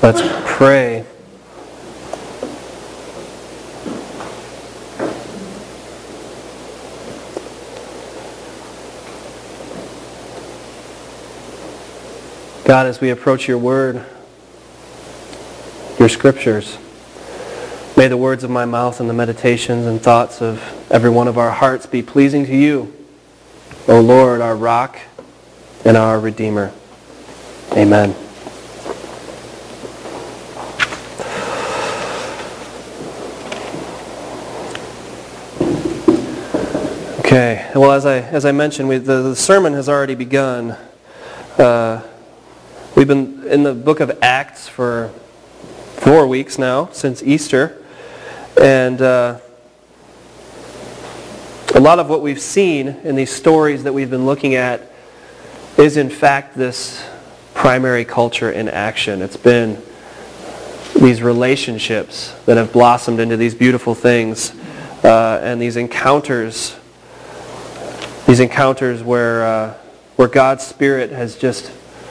Let's pray. God, as we approach your word, your scriptures, may the words of my mouth and the meditations and thoughts of every one of our hearts be pleasing to you, O Lord, our rock and our Redeemer. Amen. Okay, well, as I mentioned, the sermon has already begun. We've been in the book of Acts for 4 weeks now, since Easter. And a lot of what we've seen in these stories that we've been looking at is in fact this primary culture in action. It's been these relationships that have blossomed into these beautiful things, and these encounters where God's Spirit has just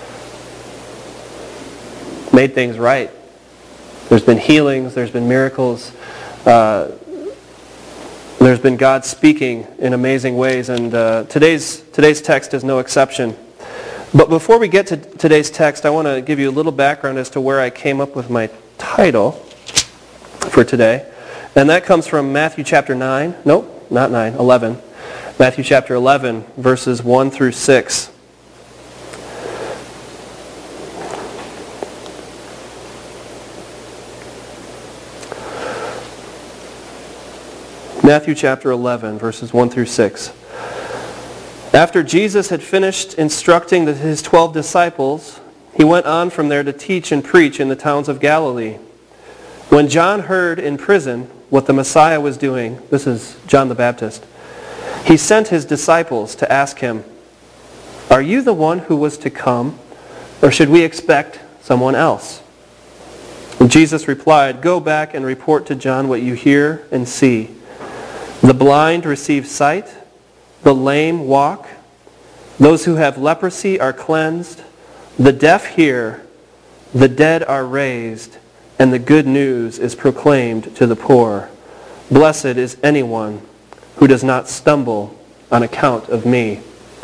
made things right. There's been healings, there's been miracles, there's been God speaking in amazing ways, and today's text is no exception. But before we get to today's text, I want to give you a little background as to where I came up with my title for today. And that comes from Matthew chapter 9. Nope, not 9, 11. Matthew chapter 11, verses 1 through 6. Matthew chapter 11, verses 1 through 6. After Jesus had finished instructing his 12 disciples, he went on from there to teach and preach in the towns of Galilee. When John heard in prison what the Messiah was doing, this is John the Baptist, he sent his disciples to ask him, "Are you the one who was to come, or should we expect someone else?" And Jesus replied, "Go back and report to John what you hear and see. The blind receive sight, the lame walk, those who have leprosy are cleansed, the deaf hear, the dead are raised, and the good news is proclaimed to the poor. Blessed is anyone who does not stumble on account of me."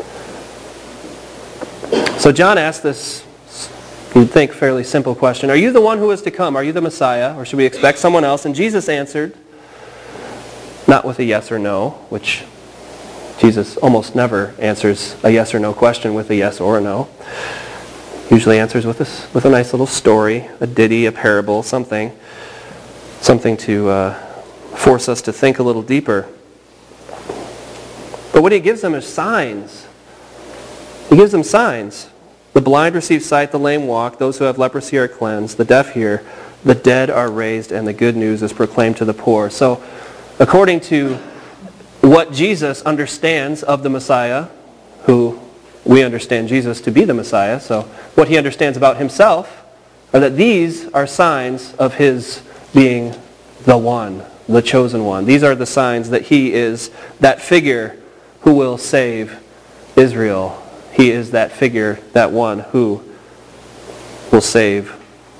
So John asked this, you'd think, fairly simple question. Are you the one who is to come? Are you the Messiah? Or should we expect someone else? And Jesus answered, not with a yes or no, which Jesus almost never answers a yes or no question with a yes or a no. Usually answers with a nice little story, a ditty, a parable, something to force us to think a little deeper. But what he gives them is signs. He gives them signs. The blind receive sight, the lame walk, those who have leprosy are cleansed, the deaf hear, the dead are raised, and the good news is proclaimed to the poor. So, according to what Jesus understands of the Messiah, who we understand Jesus to be the Messiah, so what he understands about himself are that these are signs of his being the one, the chosen one. These are the signs that he is that figure who will save Israel. He is that figure, that one who will save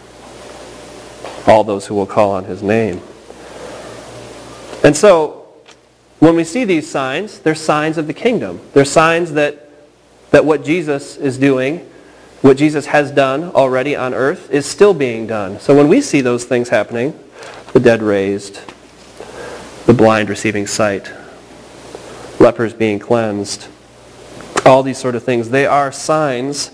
all those who will call on his name. And so, when we see these signs, they're signs of the kingdom. They're signs that what Jesus is doing, what Jesus has done already on earth, is still being done. So when we see those things happening, the dead raised, the blind receiving sight, lepers being cleansed, all these sort of things, they are signs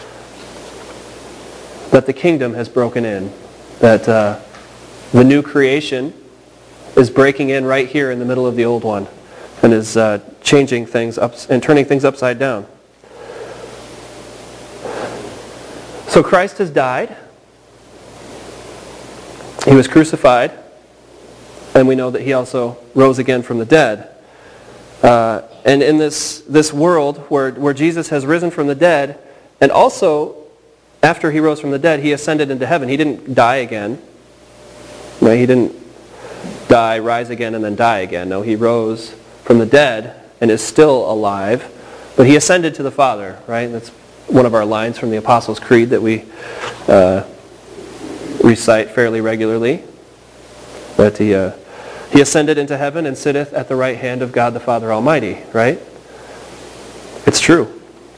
that the kingdom has broken in, that the new creation is breaking in right here in the middle of the old one and is changing things up and turning things upside down. So Christ has died. He was crucified. And we know that he also rose again from the dead. And in this world where Jesus has risen from the dead, and also after he rose from the dead, he ascended into heaven. He didn't die again. No, he didn't die, rise again, and then die again. No, he rose from the dead and is still alive. But he ascended to the Father, right? That's one of our lines from the Apostles' Creed that we recite fairly regularly, that he ascended into heaven and sitteth at the right hand of God the Father Almighty, right? It's true.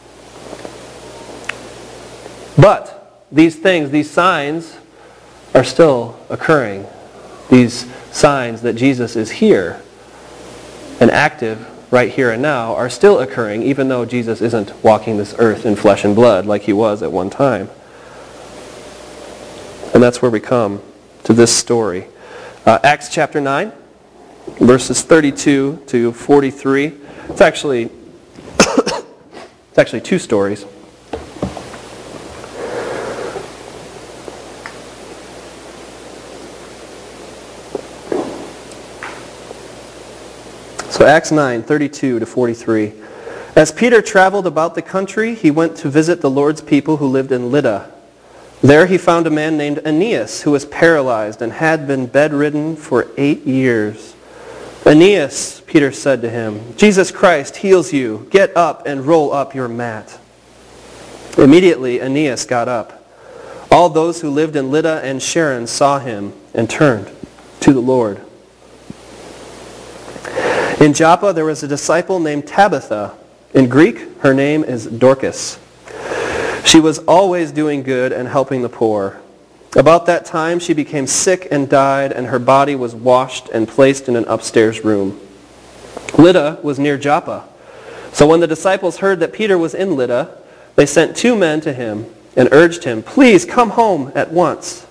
But these things, these signs, are still occurring. These signs that Jesus is here and active right here and now are still occurring, even though Jesus isn't walking this earth in flesh and blood like he was at one time. And that's where we come to this story. Acts chapter 9, verses 32 to 43. It's actually two stories. So Acts 9, 32 to 43. As Peter traveled about the country, he went to visit the Lord's people who lived in Lydda. There he found a man named Aeneas who was paralyzed and had been bedridden for 8 years. Aeneas, Peter said to him, Jesus Christ heals you. Get up and roll up your mat. Immediately Aeneas got up. All those who lived in Lydda and Sharon saw him and turned to the Lord. In Joppa there was a disciple named Tabitha. In Greek, her name is Dorcas. She was always doing good and helping the poor. About that time she became sick and died, and her body was washed and placed in an upstairs room. Lydda was near Joppa. So when the disciples heard that Peter was in Lydda, they sent 2 men to him and urged him, please come at once.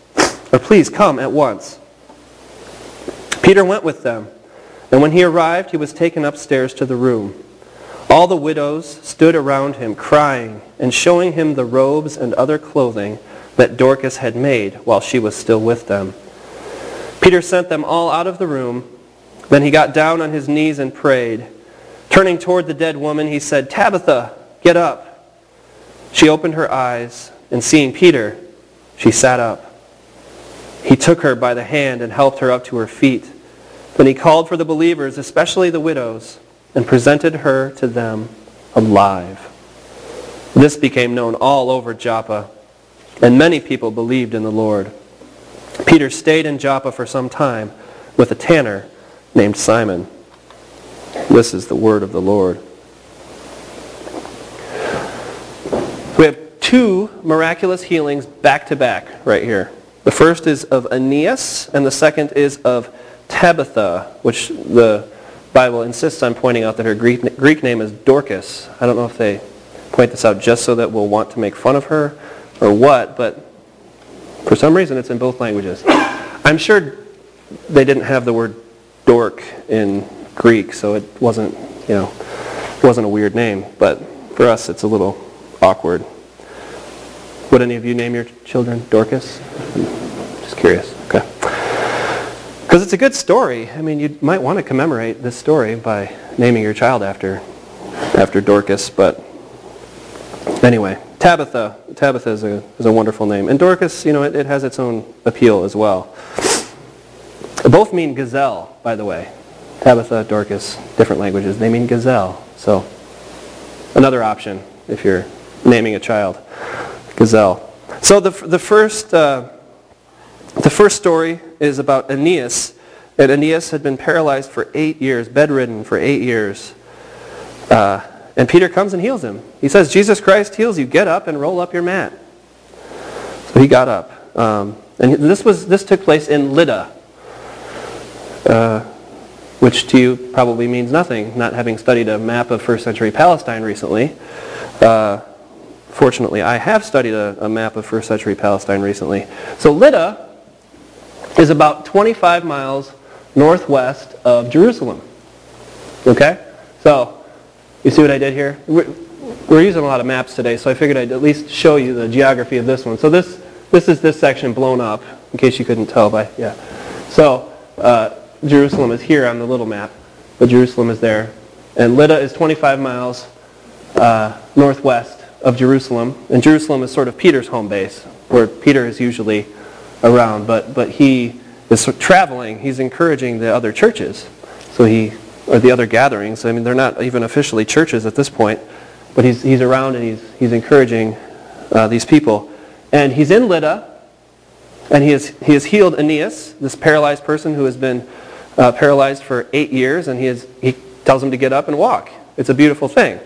Peter went with them. And when he arrived, he was taken upstairs to the room. All the widows stood around him, crying and showing him the robes and other clothing that Dorcas had made while she was still with them. Peter sent them all out of the room. Then he got down on his knees and prayed. Turning toward the dead woman, he said, Tabitha, get up. She opened her eyes, and seeing Peter, she sat up. He took her by the hand and helped her up to her feet. Then he called for the believers, especially the widows, and presented her to them alive. This became known all over Joppa, and many people believed in the Lord. Peter stayed in Joppa for some time with a tanner named Simon. This is the word of the Lord. We have 2 miraculous healings back to back right here. The first is of Aeneas, and the second is of Tabitha, which the Bible insists on pointing out that her Greek name is Dorcas. I don't know if they point this out just so that we'll want to make fun of her or what, but for some reason it's in both languages. I'm sure they didn't have the word dork in Greek, so it wasn't a weird name, but for us it's a little awkward. Would any of you name your children Dorcas? Just curious. Okay. Because it's a good story. I mean, you might want to commemorate this story by naming your child after Dorcas. But anyway, Tabitha is a wonderful name. And Dorcas, it has its own appeal as well. Both mean gazelle, by the way. Tabitha, Dorcas, different languages. They mean gazelle. So another option if you're naming a child. Gazelle. So the first story is about Aeneas. And Aeneas had been paralyzed for 8 years, bedridden for 8 years. And Peter comes and heals him. He says, Jesus Christ heals you. Get up and roll up your mat. So he got up. And this took place in Lydda, which to you probably means nothing, not having studied a map of first century Palestine recently. Fortunately, I have studied a map of first century Palestine recently. So Lydda is about 25 miles northwest of Jerusalem. Okay? So, you see what I did here? We're using a lot of maps today, so I figured I'd at least show you the geography of this one. So this is this section blown up, in case you couldn't tell by, yeah. So, Jerusalem is here on the little map, but Jerusalem is there. And Lydda is 25 miles northwest of Jerusalem. And Jerusalem is sort of Peter's home base, where Peter is usually around, but he is traveling. He's encouraging the other churches, or the other gatherings. I mean, they're not even officially churches at this point, but he's around and he's encouraging these people. And he's in Lydda, And he has healed Aeneas, this paralyzed person who has been paralyzed for 8 years, and he tells him to get up and walk. It's a beautiful thing.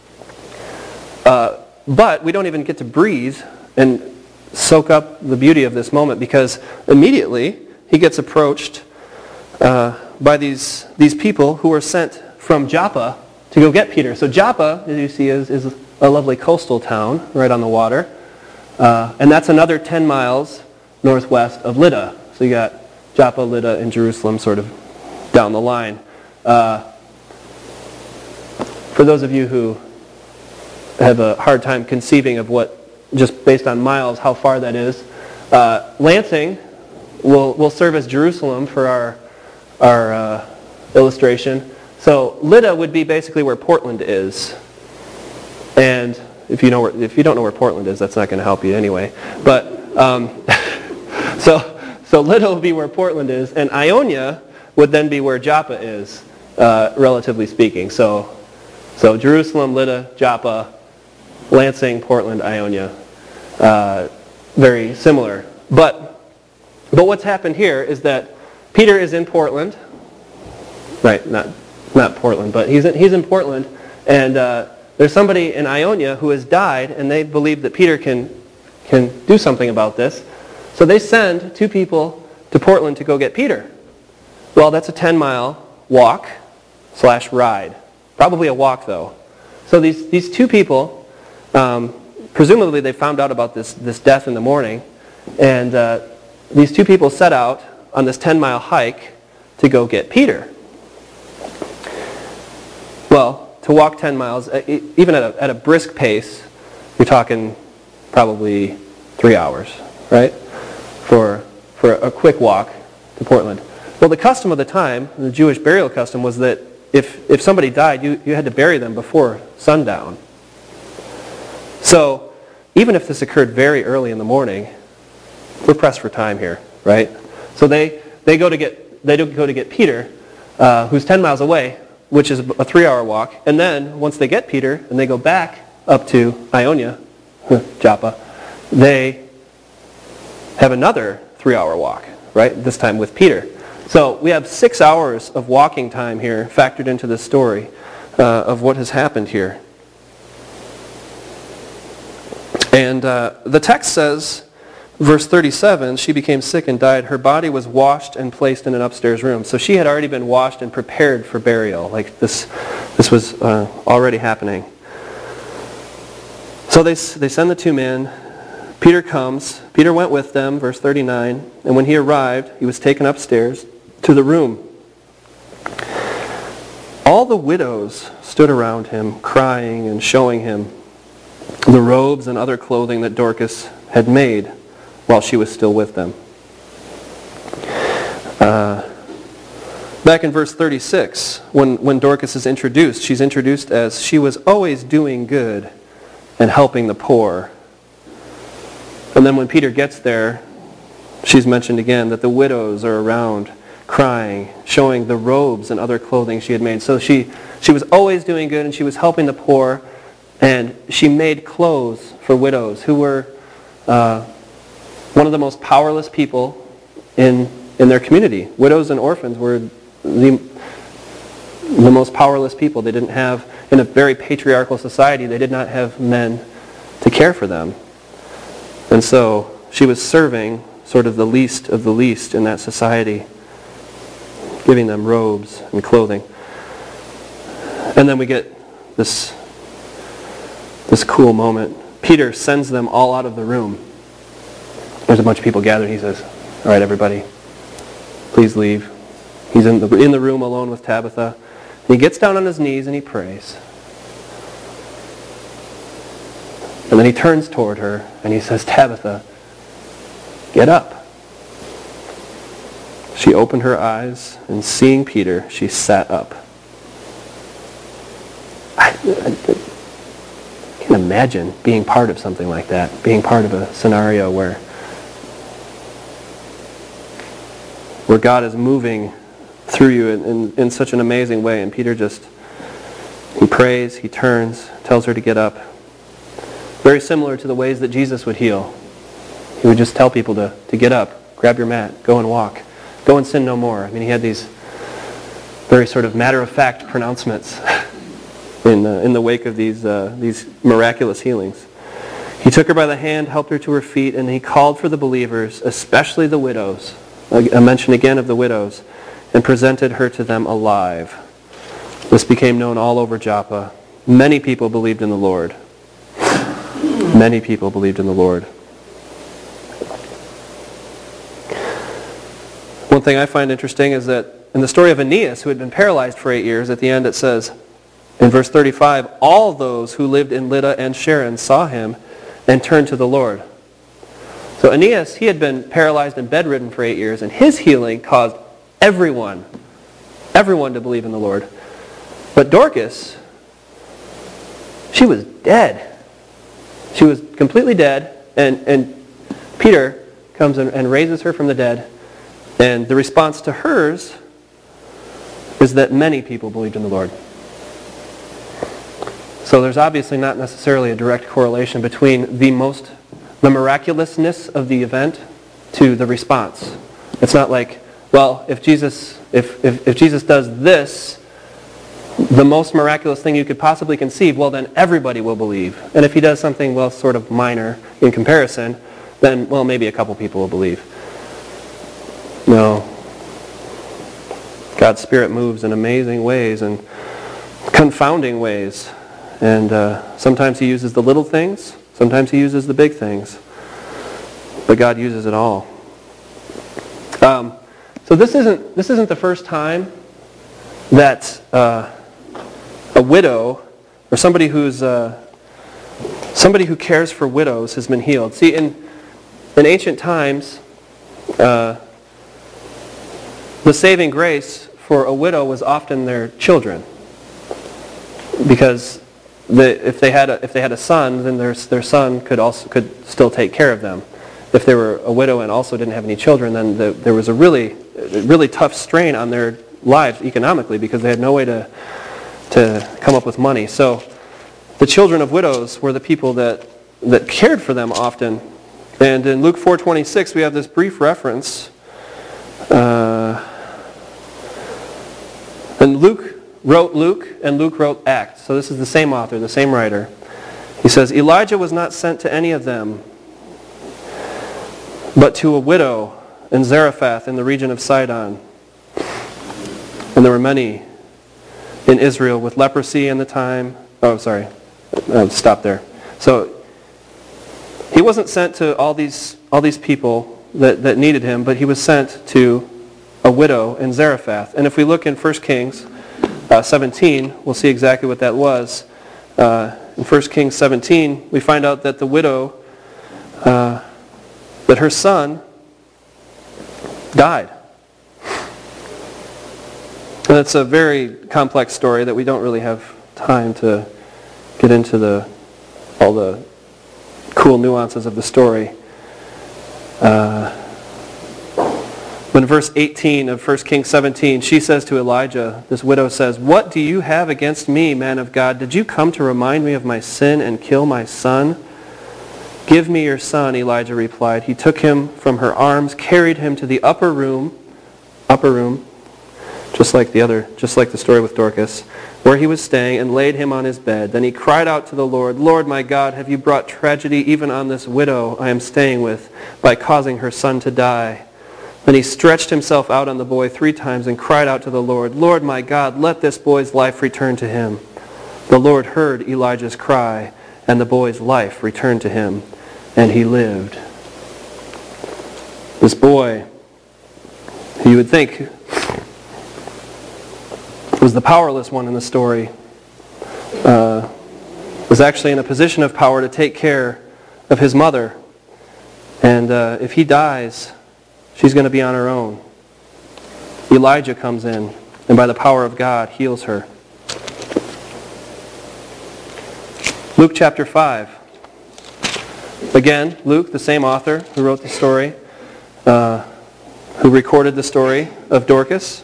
But we don't even get to breathe and soak up the beauty of this moment, because immediately he gets approached by these people who were sent from Joppa to go get Peter. So Joppa, as you see, is a lovely coastal town right on the water. And that's another 10 miles northwest of Lydda. So you got Joppa, Lydda, and Jerusalem sort of down the line. For those of you who have a hard time conceiving of what, just based on miles, how far that is, Lansing will serve as Jerusalem for our illustration. So Lydda would be basically where Portland is. And if you don't know where Portland is, that's not going to help you anyway. But so Lydda would be where Portland is, and Ionia would then be where Joppa is, relatively speaking. So Jerusalem, Lydda, Joppa, Lansing, Portland, Ionia, very similar. But what's happened here is that Peter is in Portland, right? Not Portland, but he's in Portland, and there's somebody in Ionia who has died, and they believe that Peter can do something about this. So they send 2 people to Portland to go get Peter. Well, that's a 10-mile walk/ride. Probably a walk, though. So these 2 people, presumably they found out about this death in the morning, and these 2 people set out on this 10-mile hike to go get Peter. Well, to walk 10 miles, even at a brisk pace, you're talking probably 3 hours, right? For a quick walk to Portland. Well, the custom of the time, the Jewish burial custom, was that if somebody died, you had to bury them before sundown. So even if this occurred very early in the morning, we're pressed for time here, right? So they go to get Peter, who's 10 miles away, which is a 3-hour walk. And then once they get Peter and they go back up to Ionia, Joppa, they have another 3-hour walk, right? This time with Peter. So we have 6 hours of walking time here factored into the story of what has happened here. And the text says, verse 37, she became sick and died. Her body was washed and placed in an upstairs room. So she had already been washed and prepared for burial. Like this was already happening. So they send the 2 men. Peter comes. Peter went with them, verse 39. And when he arrived, he was taken upstairs to the room. All the widows stood around him, crying and showing him the robes and other clothing that Dorcas had made while she was still with them. Back in verse 36, when Dorcas is introduced, she's introduced as she was always doing good and helping the poor. And then when Peter gets there, she's mentioned again that the widows are around crying, showing the robes and other clothing she had made. So she was always doing good and she was helping the poor, and she made clothes for widows who were one of the most powerless people in their community. Widows and orphans were the most powerless people. They didn't have, in a very patriarchal society, they did not have men to care for them. And so she was serving sort of the least of the least in that society, giving them robes and clothing. And then we get this cool moment. Peter sends them all out of the room. There's a bunch of people gathered. He says, all right, everybody, please leave. He's in the room alone with Tabitha. And he gets down on his knees and he prays. And then he turns toward her and he says, Tabitha, get up. She opened her eyes, and seeing Peter, she sat up. I can imagine being part of something like that, being part of a scenario where God is moving through you in such an amazing way. And Peter he prays, he turns, tells her to get up. Very similar to the ways that Jesus would heal. He would just tell people to get up, grab your mat, go and walk. Go and sin no more. I mean, he had these very sort of matter-of-fact pronouncements in the wake of these miraculous healings. He took her by the hand, helped her to her feet, and he called for the believers, especially the widows, a mention again of the widows, and presented her to them alive. This became known all over Joppa. Many people believed in the Lord. Many people believed in the Lord. One thing I find interesting is that in the story of Aeneas, who had been paralyzed for 8 years, at the end it says, in verse 35, all those who lived in Lydda and Sharon saw him and turned to the Lord. So Aeneas, he had been paralyzed and bedridden for 8 years, and his healing caused everyone to believe in the Lord. But Dorcas, she was dead. She was completely dead, and Peter comes and raises her from the dead. And the response to hers is that many people believed in the Lord. So there's obviously not necessarily a direct correlation between the miraculousness of the event to the response. It's not like, well, if Jesus does this, the most miraculous thing you could possibly conceive, well, then everybody will believe. And if he does something, well, sort of minor in comparison, then, well, maybe a couple people will believe. No. God's Spirit moves in amazing ways and confounding ways. And sometimes he uses the little things. Sometimes he uses the big things. But God uses it all. So this isn't the first time that a widow or somebody who cares for widows has been healed. See, in ancient times, the saving grace for a widow was often their children, because if they had a son, then their son could still take care of them. If they were a widow and also didn't have any children, then there was a really tough strain on their lives economically, because they had no way to come up with money. So the children of widows were the people that cared for them often. And in Luke 4:26, we have this brief reference. And Luke wrote Luke, and Luke wrote Acts. So this is the same author, the same writer. He says, Elijah was not sent to any of them, but to a widow in Zarephath in the region of Sidon. And there were many in Israel with leprosy in the time. Oh, sorry. Stop there. So he wasn't sent to all these people that needed him, but he was sent to a widow in Zarephath. And if we look in 1 Kings 17, we'll see exactly what that was. In 1 Kings 17, we find out that the widow, that her son died. And it's a very complex story that we don't really have time to get into all the cool nuances of the story. But in verse 18 of 1 Kings 17, she says to Elijah, this widow says, "What do you have against me, man of God? Did you come to remind me of my sin and kill my son?" "Give me your son," Elijah replied. He took him from her arms, carried him to the upper room, just like the story with Dorcas, where he was staying, and laid him on his bed. Then he cried out to the Lord, "Lord my God, have you brought tragedy even on this widow I am staying with by causing her son to die?" Then he stretched himself out on the boy 3 times and cried out to the Lord, "Lord my God, let this boy's life return to him." The Lord heard Elijah's cry, and the boy's life returned to him, and he lived. This boy, who you would think was the powerless one in the story, was actually in a position of power to take care of his mother. And if he dies, she's going to be on her own. Elijah comes in, and by the power of God, heals her. Luke chapter 5. Again, Luke, the same author who wrote the story, who recorded the story of Dorcas.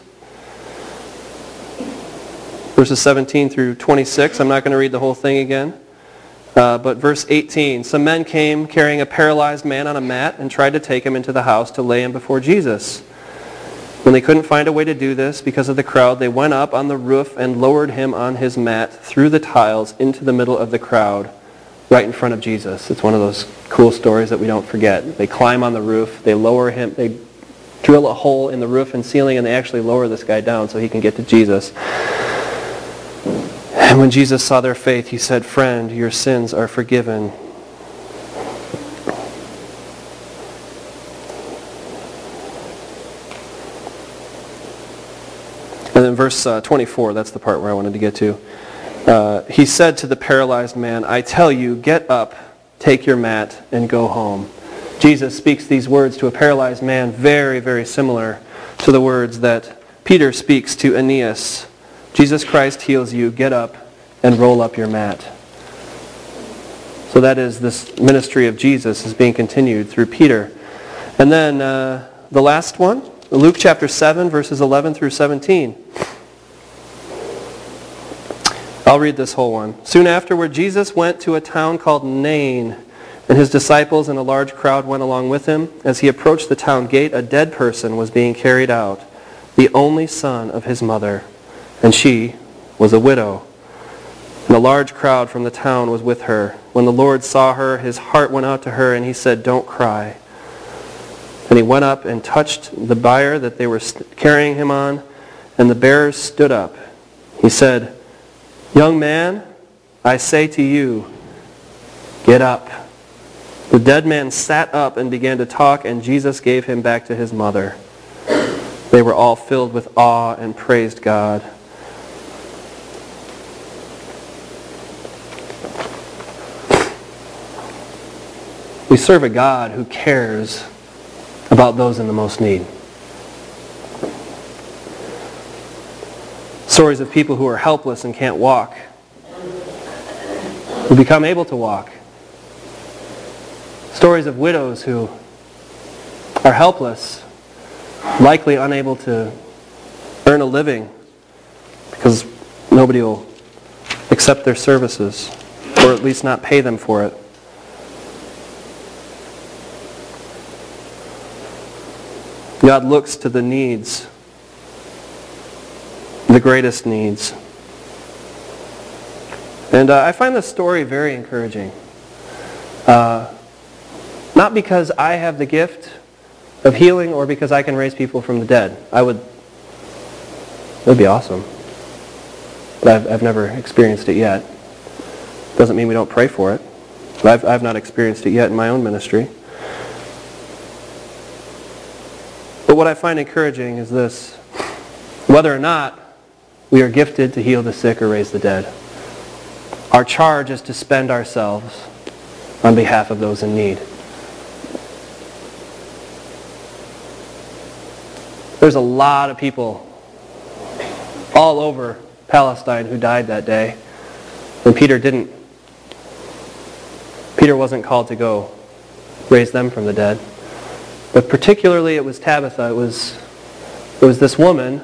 Verses 17 through 26. I'm not going to read the whole thing again. But verse 18, some men came carrying a paralyzed man on a mat and tried to take him into the house to lay him before Jesus. When they couldn't find a way to do this because of the crowd, they went up on the roof and lowered him on his mat through the tiles into the middle of the crowd, right in front of Jesus. It's one of those cool stories that we don't forget. They climb on the roof, they lower him, they drill a hole in the roof and ceiling, and they actually lower this guy down so he can get to Jesus. And when Jesus saw their faith, he said, "Friend, your sins are forgiven." And then verse 24, that's the part where I wanted to get to. He said to the paralyzed man, "I tell you, get up, take your mat, and go home." Jesus speaks these words to a paralyzed man very, very similar to the words that Peter speaks to Aeneas. Jesus Christ heals you, get up and roll up your mat. So that is, this ministry of Jesus is being continued through Peter. And then the last one, Luke chapter 7, verses 11 through 17. I'll read this whole one. Soon afterward, Jesus went to a town called Nain, and his disciples and a large crowd went along with him. As he approached the town gate, a dead person was being carried out, the only son of his mother, and she was a widow. And a large crowd from the town was with her. When the Lord saw her, his heart went out to her, and he said, "Don't cry." And he went up and touched the bier that they were carrying him on, and the bearers stood up. He said, "Young man, I say to you, get up." The dead man sat up and began to talk, and Jesus gave him back to his mother. They were all filled with awe and praised God. We serve a God who cares about those in the most need. Stories of people who are helpless and can't walk, who become able to walk. Stories of widows who are helpless, likely unable to earn a living because nobody will accept their services, or at least not pay them for it. God looks to the needs, the greatest needs. And I find this story very encouraging. Not because I have the gift of healing or because I can raise people from the dead. It would be awesome. But I've never experienced it yet. Doesn't mean we don't pray for it. But I've not experienced it yet in my own ministry. But what I find encouraging is this: whether or not we are gifted to heal the sick or raise the dead, our charge is to spend ourselves on behalf of those in need. There's a lot of people all over Palestine who died that day, and Peter didn't. Peter wasn't called to go raise them from the dead. But particularly it was Tabitha. It was this woman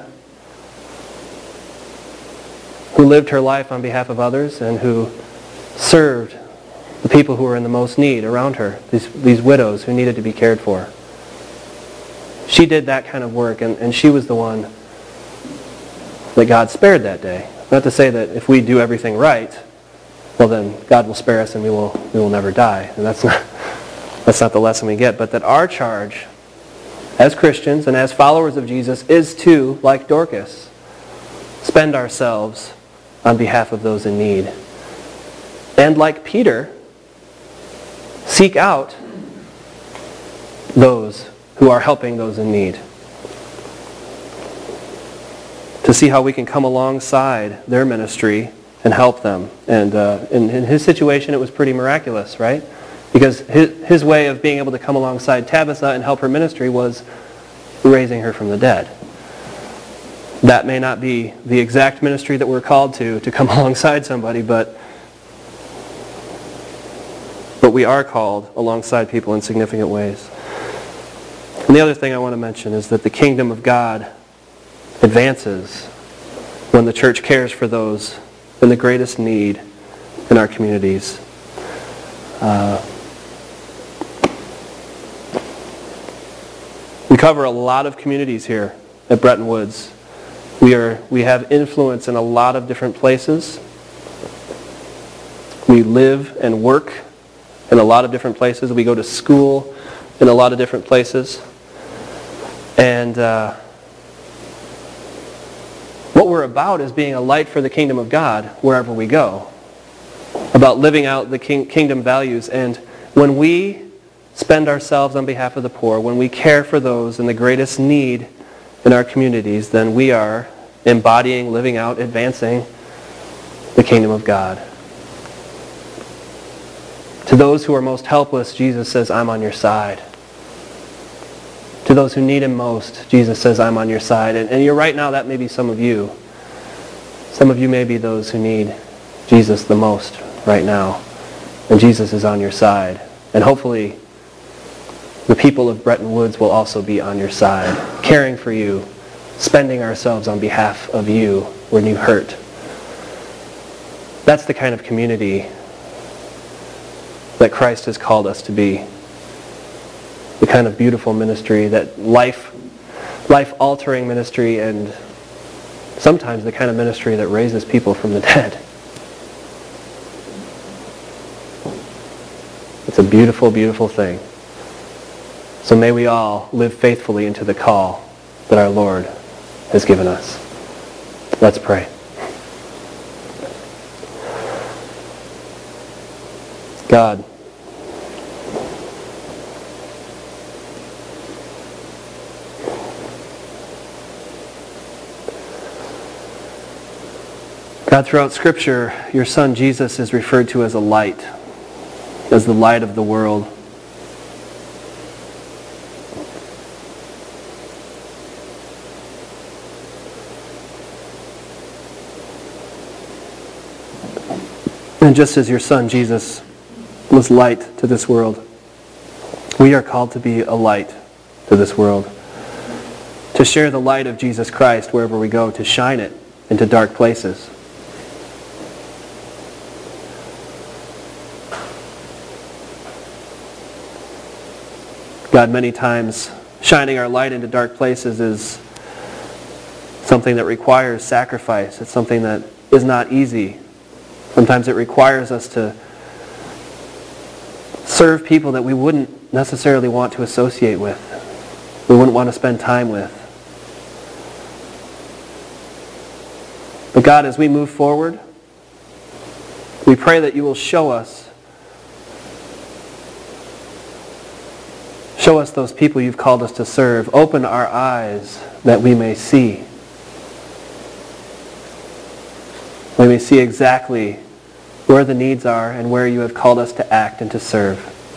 who lived her life on behalf of others and who served the people who were in the most need around her, these widows who needed to be cared for. She did that kind of work, and she was the one that God spared that day. Not to say that if we do everything right, well then God will spare us and we will never die. And that's not the lesson we get, but that our charge as Christians and as followers of Jesus is to, like Dorcas, spend ourselves on behalf of those in need. And like Peter, seek out those who are helping those in need. To see how we can come alongside their ministry and help them. And in his situation, it was pretty miraculous, right? Because his way of being able to come alongside Tabitha and help her ministry was raising her from the dead. That may not be the exact ministry that we're called to come alongside somebody, but we are called alongside people in significant ways. And the other thing I want to mention is that the kingdom of God advances when the church cares for those in the greatest need in our communities. We cover a lot of communities here at Bretton Woods. We have influence in a lot of different places. We live and work in a lot of different places. We go to school in a lot of different places. And what we're about is being a light for the kingdom of God wherever we go. About living out the kingdom values. And when we spend ourselves on behalf of the poor, when we care for those in the greatest need in our communities, then we are embodying, living out, advancing the kingdom of God. To those who are most helpless, Jesus says, I'm on your side. To those who need Him most, Jesus says, I'm on your side. And you're right now, that may be some of you. Some of you may be those who need Jesus the most right now. And Jesus is on your side. And hopefully, the people of Bretton Woods will also be on your side, caring for you, spending ourselves on behalf of you when you hurt. That's the kind of community that Christ has called us to be. The kind of beautiful ministry, that life-altering ministry, and sometimes the kind of ministry that raises people from the dead. It's a beautiful, beautiful thing. So may we all live faithfully into the call that our Lord has given us. Let's pray. God, throughout Scripture, your Son Jesus is referred to as a light, as the light of the world. And just as your Son Jesus was light to this world, we are called to be a light to this world. To share the light of Jesus Christ wherever we go, to shine it into dark places. God, many times shining our light into dark places is something that requires sacrifice. It's something that is not easy. Sometimes it requires us to serve people that we wouldn't necessarily want to associate with. We wouldn't want to spend time with. But God, as we move forward, we pray that you will show us those people you've called us to serve. Open our eyes that we may see. We may see exactly where the needs are and where you have called us to act and to serve.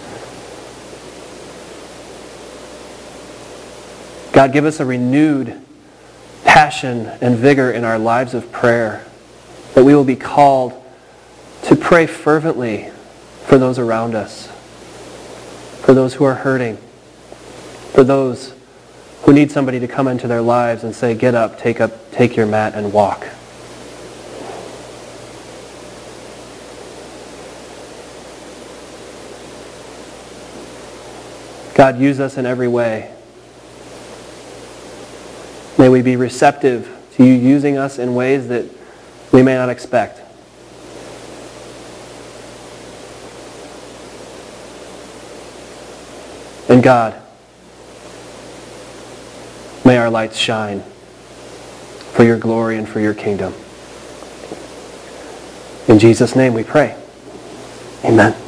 God, give us a renewed passion and vigor in our lives of prayer, that we will be called to pray fervently for those around us, for those who are hurting, for those who need somebody to come into their lives and say, get up, take your mat and walk. God, use us in every way. May we be receptive to you using us in ways that we may not expect. And God, may our lights shine for your glory and for your kingdom. In Jesus' name we pray. Amen.